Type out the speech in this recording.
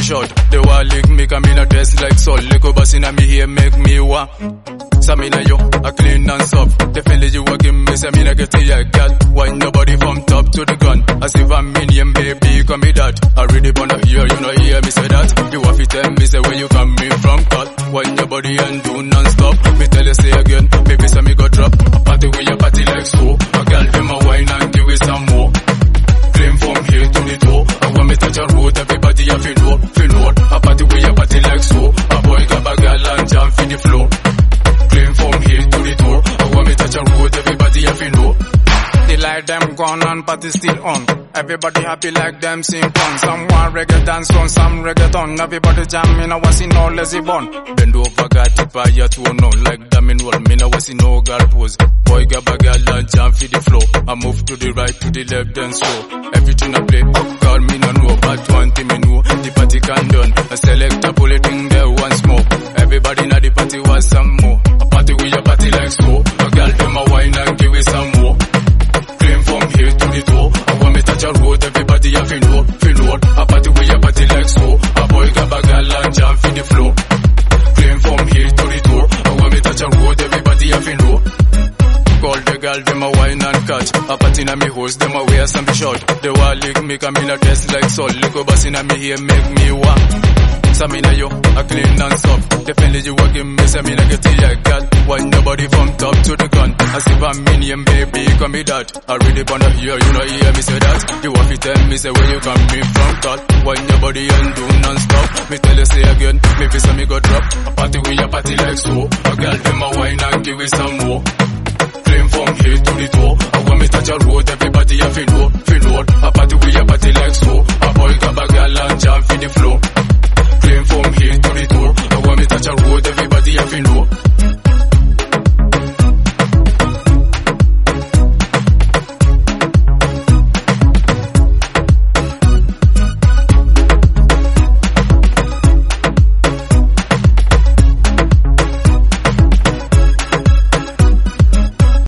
short. They want lick me, come in a dress like salt. Lick bus in a me here, make me wa. Samina yo, a clean and soft. Definitely you a give me, say me na get a girl. Why nobody from top to the gun? As if I'm minion, baby, come me that. I really wanna hear, you know hear me say that. You have to tell me, say where you coming from, cut. Why your body and do non-stop? Me tell you say again, maybe say me go drop. A party with your party like so. A girl them a wine and give it some more. Claim from here to the door. And when me touch a road, everybody a feel know. A party with your party like so. A boy grab a girl and jump in the floor. Claim from here to the door. And when me touch a road, everybody a feel know. The light them gone and party still on. Everybody happy like them sing fun. Some want reggae dance on, some reggaeton. Everybody jamming, I want see no lazy bun. Bend over, got tip by your two no. Like damn in wall, me no want see no girl pose. Boy grab a girl and jump for the floor. I move to the right, to the left and slow. Everything I play, call me no know. But one thing me know, the party can done. I select a bullet thing there once more. Everybody na the party want some more. A party with your party like so. A girl them a wine and give it some more. Claim from here to the door. I want me touch a road, everybody a feel know. A party with your party like so. A boy grab a girl and jump for the floor. Claim from here to the door. I want me touch a road, everybody a feel know. Call the girl, them a wine and catch. A party na me horse, them a wear some short. They want lick me, come in a dress like salt. Lick a bus in a me here, make me walk. Samina yo, a clean and soft. Definitely you a give me, say me na get a girl. Why nobody from top to the gun? As if I'm minion, baby, come me that. I really wanna hear, you know hear me say that. You have to tell me, say where you coming from, cut. Why nobody and do non-stop? Me tell you say again, maybe say me go drop. A party with your party like so. A girl them a wine and give it some more. Claim from here to the door. I want me touch a road, everybody a feel know. A